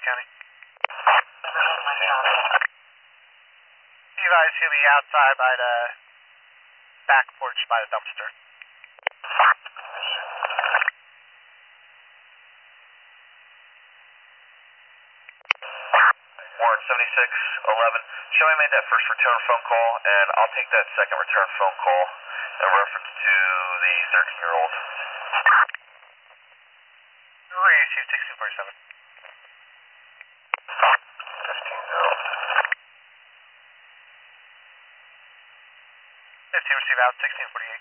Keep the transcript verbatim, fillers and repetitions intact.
County. Levi's he'll be outside by the back porch by the dumpster. Warren seventy-six eleven. Show me made that first return phone call, and I'll take that second return phone call in reference to the thirteen year old. Who are you, Chief sixteen forty-seven? fifteen zero. fifteen receive out, sixteen forty-eight.